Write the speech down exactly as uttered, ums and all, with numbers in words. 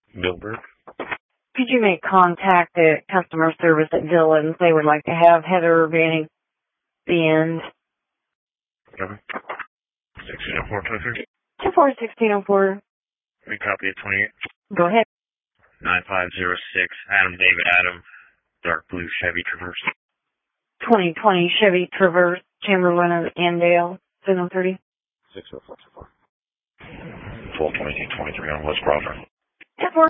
Bill Burke. Could you make contact at customer service at Dillon's? They would like to have Heather Vanning the end. Okay. sixteen oh four, twenty-three. two four sixteen oh four. We copy at twenty-eight. Go ahead. nine five zero six, Adam David Adam, dark blue Chevy Traverse. twenty twenty Chevy Traverse, Chamberlain of Andale, seven thirty. six oh four two four. twelve twenty-two twenty-three on West Broadway. ten four.